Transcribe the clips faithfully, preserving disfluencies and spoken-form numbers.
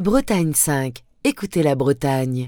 Bretagne cinq. Écoutez la Bretagne.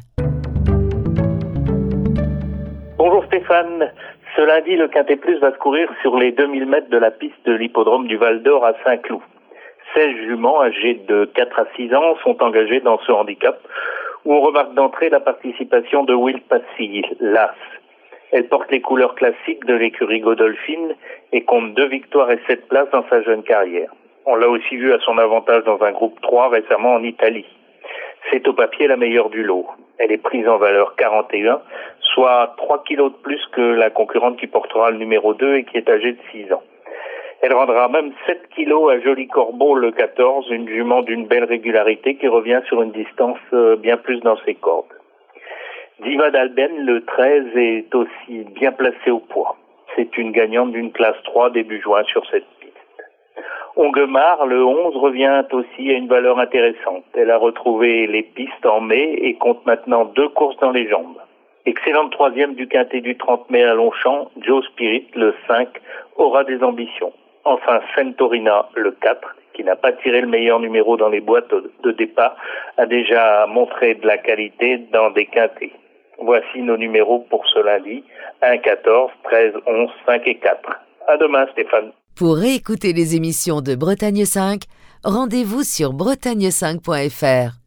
Bonjour Stéphane. Ce lundi, le Quintet Plus va se courir sur les deux mille mètres de la piste de l'hippodrome du Val d'Or à Saint-Cloud. seize juments âgés de quatre à six ans sont engagés dans ce handicap où on remarque d'entrée la participation de Will Passy, l'As. Elle porte les couleurs classiques de l'écurie Godolphin et compte deux victoires et sept places dans sa jeune carrière. On l'a aussi vu à son avantage dans un groupe trois récemment en Italie. C'est au papier la meilleure du lot. Elle est prise en valeur quarante et un, soit trois kilos de plus que la concurrente qui portera le numéro deux et qui est âgée de six ans. Elle rendra même sept kilos à Joli Corbeau le quatorze, une jument d'une belle régularité qui revient sur une distance bien plus dans ses cordes. Diva d'Alben, le treize, est aussi bien placée au poids. C'est une gagnante d'une classe trois début juin sur cette piste. Onguemar, le onze, revient aussi à une valeur intéressante. Elle a retrouvé les pistes en mai et compte maintenant deux courses dans les jambes. Excellente troisième du Quintet du trente mai à Longchamp, Joe Spirit, le cinq, aura des ambitions. Enfin, Centorina, le quatre, qui n'a pas tiré le meilleur numéro dans les boîtes de départ, a déjà montré de la qualité dans des quintets. Voici nos numéros pour ce lundi, un, quatorze, treize, onze, cinq et quatre. À demain Stéphane. Pour réécouter les émissions de Bretagne cinq, rendez-vous sur bretagne cinq point f r.